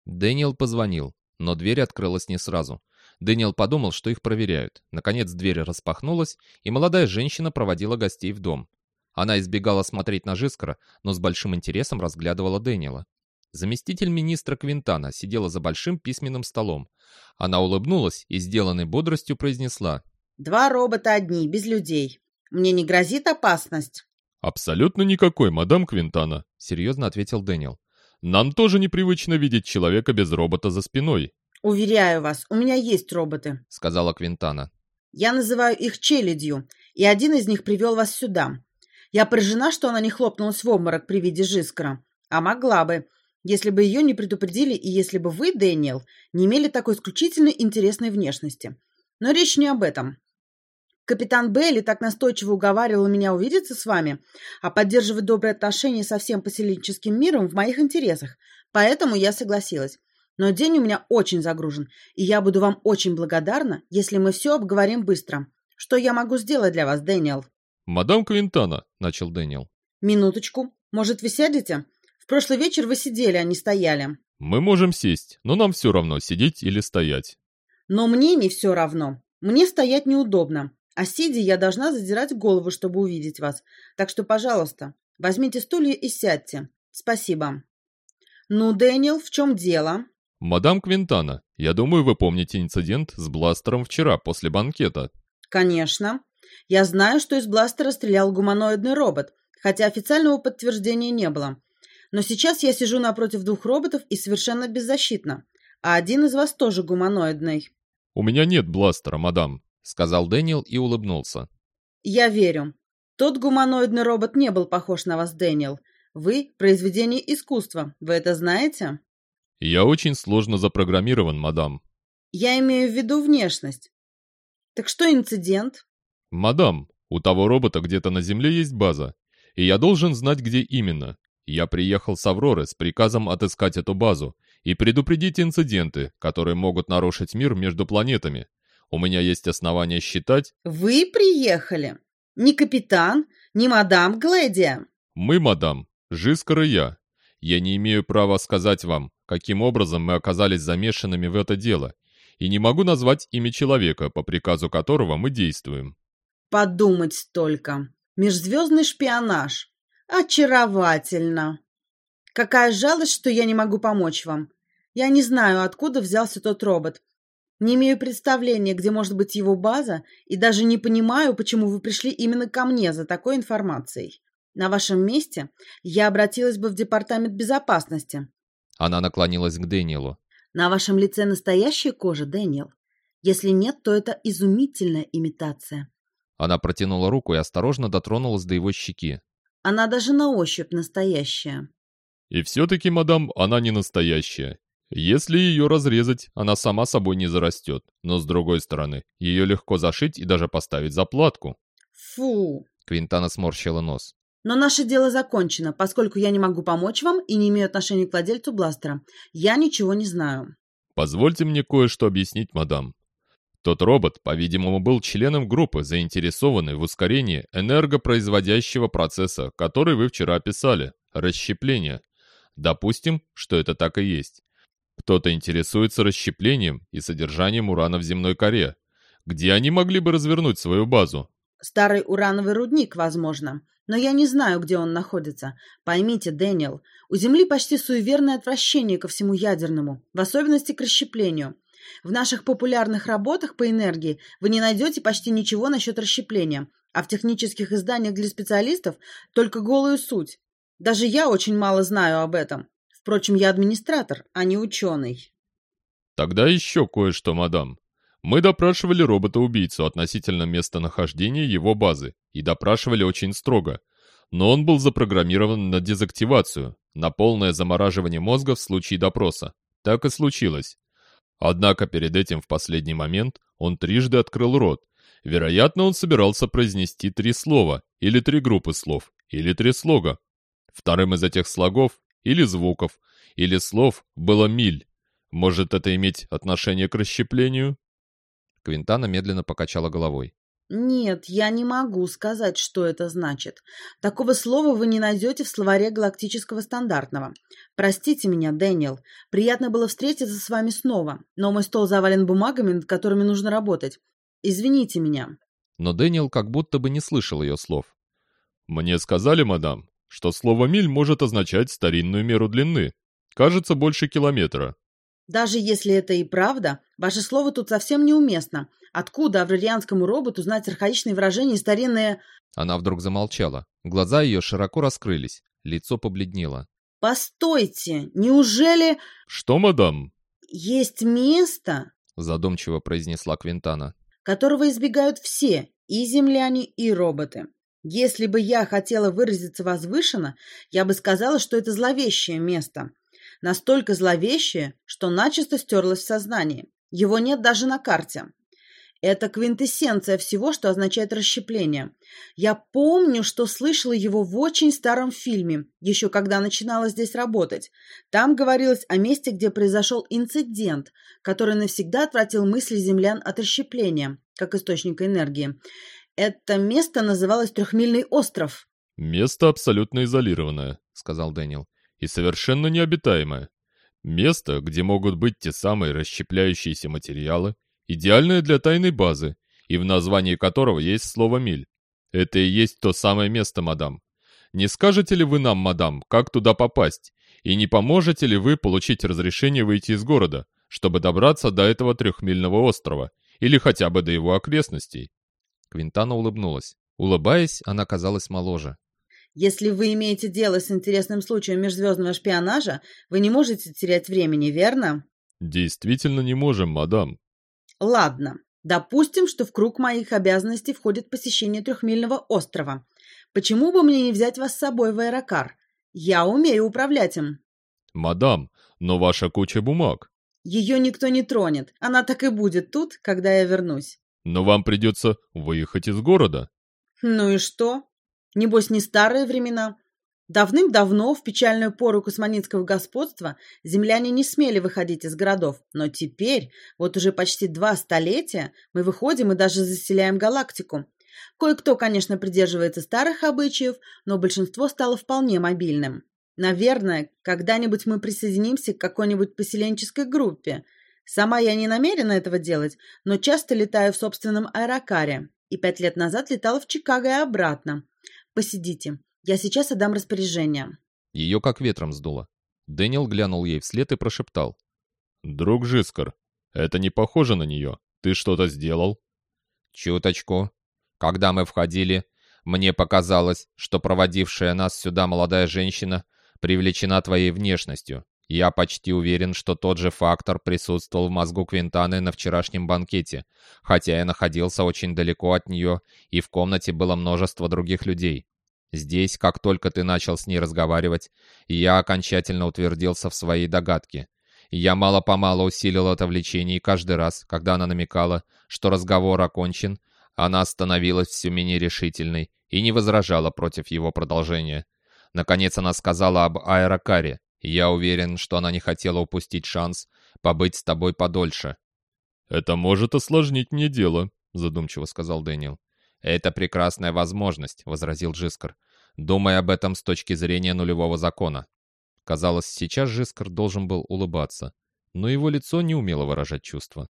Дэниел позвонил, но дверь открылась не сразу. Дэниел подумал, что их проверяют. Наконец дверь распахнулась, и молодая женщина проводила гостей в дом. Она избегала смотреть на Жискара, но с большим интересом разглядывала Дэниела. Заместитель министра Квинтана сидела за большим письменным столом. Она улыбнулась и, сделанной бодростью, произнесла: «Два робота одни, без людей. Мне не грозит опасность?» «Абсолютно никакой, мадам Квинтана», — серьезно ответил Дэниел. «Нам тоже непривычно видеть человека без робота за спиной». «Уверяю вас, у меня есть роботы», — сказала Квинтана. «Я называю их челядью, и один из них привел вас сюда. Я поражена, что она не хлопнулась в обморок при виде Жискара. А могла бы, если бы ее не предупредили и если бы вы, Дэниел, не имели такой исключительно интересной внешности. Но речь не об этом. Капитан Бейли так настойчиво уговаривал меня увидеться с вами, а поддерживать добрые отношения со всем поселенческим миром в моих интересах, поэтому я согласилась. Но день у меня очень загружен, и я буду вам очень благодарна, если мы все обговорим быстро. Что я могу сделать для вас, Дэниел?» «Мадам Квинтана», — начал Дэниел. «Минуточку. Может, вы сядете? В прошлый вечер вы сидели, а не стояли». «Мы можем сесть, но нам все равно, сидеть или стоять». «Но мне не все равно. Мне стоять неудобно, а сидя я должна задирать голову, чтобы увидеть вас. Так что, пожалуйста, возьмите стулья и сядьте. Спасибо». «Ну, Дэниел, в чем дело?» «Мадам Квинтана, я думаю, вы помните инцидент с бластером вчера после банкета». «Конечно. Я знаю, что из бластера стрелял гуманоидный робот, хотя официального подтверждения не было. Но сейчас я сижу напротив двух роботов и совершенно беззащитна. А один из вас тоже гуманоидный». «У меня нет бластера, мадам», — сказал Дэниел и улыбнулся. «Я верю. Тот гуманоидный робот не был похож на вас, Дэниел. Вы — произведение искусства. Вы это знаете?» «Я очень сложно запрограммирован, мадам». «Я имею в виду внешность. Так что инцидент?» «Мадам, у того робота где-то на Земле есть база, и я должен знать, где именно. Я приехал с Авроры с приказом отыскать эту базу и предупредить инциденты, которые могут нарушить мир между планетами. У меня есть основания считать...» «Вы приехали? Не капитан, не мадам Глэдия?» «Мы, мадам, Жискар и я. Я не имею права сказать вам, каким образом мы оказались замешанными в это дело, и не могу назвать имя человека, по приказу которого мы действуем». «Подумать только. Межзвездный шпионаж. Очаровательно. Какая жалость, что я не могу помочь вам. Я не знаю, откуда взялся тот робот. Не имею представления, где может быть его база, и даже не понимаю, почему вы пришли именно ко мне за такой информацией. На вашем месте я обратилась бы в департамент безопасности». Она наклонилась к Дэниелу. «На вашем лице настоящая кожа, Дэниел? Если нет, то это изумительная имитация. Она протянула руку и осторожно дотронулась до его щеки. Она даже на ощупь настоящая». «И все-таки, мадам, она не настоящая. Если ее разрезать, она сама собой не зарастет, но с другой стороны, ее легко зашить и даже поставить заплатку». «Фу!» Квинтана сморщила нос. «Но наше дело закончено, поскольку я не могу помочь вам и не имею отношения к владельцу бластера. Я ничего не знаю». «Позвольте мне кое-что объяснить, мадам. Тот робот, по-видимому, был членом группы, заинтересованной в ускорении энергопроизводящего процесса, который вы вчера описали – расщепление. Допустим, что это так и есть. Кто-то интересуется расщеплением и содержанием урана в земной коре. Где они могли бы развернуть свою базу?» «Старый урановый рудник, возможно. Но я не знаю, где он находится. Поймите, Дэниел, у Земли почти суеверное отвращение ко всему ядерному, в особенности к расщеплению. В наших популярных работах по энергии вы не найдете почти ничего насчет расщепления, а в технических изданиях для специалистов только голую суть. Даже я очень мало знаю об этом. Впрочем, я администратор, а не ученый». «Тогда еще кое-что, мадам. Мы допрашивали робота-убийцу относительно местонахождения его базы и допрашивали очень строго. Но он был запрограммирован на дезактивацию, на полное замораживание мозга в случае допроса. Так и случилось. Однако перед этим в последний момент он трижды открыл рот. Вероятно, он собирался произнести 3 слова, или 3 группы слов, или 3 слога. Вторым из этих слогов, или звуков, или слов было «миль». Может это иметь отношение к расщеплению?» Квинтана медленно покачала головой. Нет, я не могу сказать, что это значит. Такого слова вы не найдете в словаре галактического стандартного. Простите меня, Дэниел. Приятно было встретиться с вами снова, но мой стол завален бумагами, над которыми нужно работать. Извините меня. Но Дэниел как будто бы не слышал ее слов. «Мне сказали, мадам, что слово «миль» может означать старинную меру длины. Кажется, больше километра». Даже если это и правда, ваше слово тут совсем неуместно. Откуда аврарианскому роботу знать архаичные выражения и старинные... Она вдруг замолчала. Глаза ее широко раскрылись. Лицо побледнело. Постойте, неужели «Что, мадам?» есть место, Задумчиво произнесла Квинтана. которого избегают все, и земляне, и роботы? Если бы я хотела выразиться возвышенно, я бы сказала, что это зловещее место. Настолько зловещее, что начисто стерлось в сознании. Его нет даже на карте. Это квинтэссенция всего, что означает расщепление. Я помню, что слышала его в очень старом фильме, еще когда начинала здесь работать. Там говорилось о месте, где произошел инцидент, который навсегда отвратил мысли землян от расщепления, как источника энергии. Это место называлось Трехмильный остров. «Место абсолютно изолированное», — сказал Дэниел. «и совершенно необитаемое. Место, где могут быть те самые расщепляющиеся материалы, идеальное для тайной базы, и в названии которого есть слово «миль». Это и есть то самое место, мадам. Не скажете ли вы нам, мадам, как туда попасть? И не поможете ли вы получить разрешение выйти из города, чтобы добраться до этого трехмильного острова, или хотя бы до его окрестностей?» Квинтана улыбнулась. Улыбаясь, она казалась моложе. Если вы имеете дело с интересным случаем межзвездного шпионажа, вы не можете терять времени, верно? «Действительно не можем, мадам». Ладно, допустим, что в круг моих обязанностей входит посещение Трехмильного острова. Почему бы мне не взять вас с собой в аэрокар? Я умею управлять им. «Мадам, но ваша куча бумаг. Ее никто не тронет. Она так и будет тут, когда я вернусь. Но вам придется выехать из города». Ну и что? Небось, не старые времена. Давным-давно, в печальную пору космонитского господства, земляне не смели выходить из городов. Но теперь, вот уже почти 2 столетия, мы выходим и даже заселяем галактику. Кое-кто, конечно, придерживается старых обычаев, но большинство стало вполне мобильным. Наверное, когда-нибудь мы присоединимся к какой-нибудь поселенческой группе. Сама я не намерена этого делать, но часто летаю в собственном аэрокаре. И 5 лет назад летала в Чикаго и обратно. Посидите. Я сейчас отдам распоряжение. Ее как ветром сдуло. Дэниел глянул ей вслед и прошептал. «Друг Жискар, это не похоже на нее. Ты что-то сделал?» «Чуточку. Когда мы входили, мне показалось, что проводившая нас сюда молодая женщина привлечена твоей внешностью. Я почти уверен, что тот же фактор присутствовал в мозгу Квинтаны на вчерашнем банкете, хотя я находился очень далеко от нее, и в комнате было множество других людей. Здесь, как только ты начал с ней разговаривать, я окончательно утвердился в своей догадке. Я мало-помалу усилил это влечение, и каждый раз, когда она намекала, что разговор окончен, она становилась все менее решительной и не возражала против его продолжения. Наконец она сказала об аэрокаре. Я уверен, что она не хотела упустить шанс побыть с тобой подольше». «Это может осложнить мне дело», — задумчиво сказал Дэниел. «Это прекрасная возможность», — возразил Джискар. «Думай об этом с точки зрения нулевого закона». Казалось, сейчас Джискар должен был улыбаться, но его лицо не умело выражать чувства.